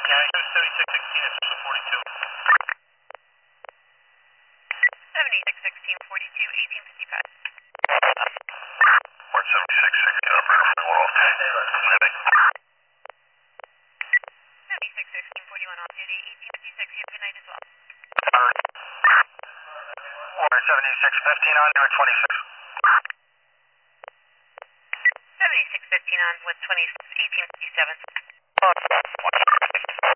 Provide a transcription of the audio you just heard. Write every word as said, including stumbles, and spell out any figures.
Yeah, I seventy-six sixteen at forty-two. seventy-six sixteen forty-two, eighteen fifty-five. one seventy-six sixteen, operator, we're off. seventy-six sixteen forty-one off duty, eighteen fifty-six, you have a good night as well. one seventy-six fifteen on there, twenty-six. seventy-six fifteen on with twenty, eighteen fifty-seven. one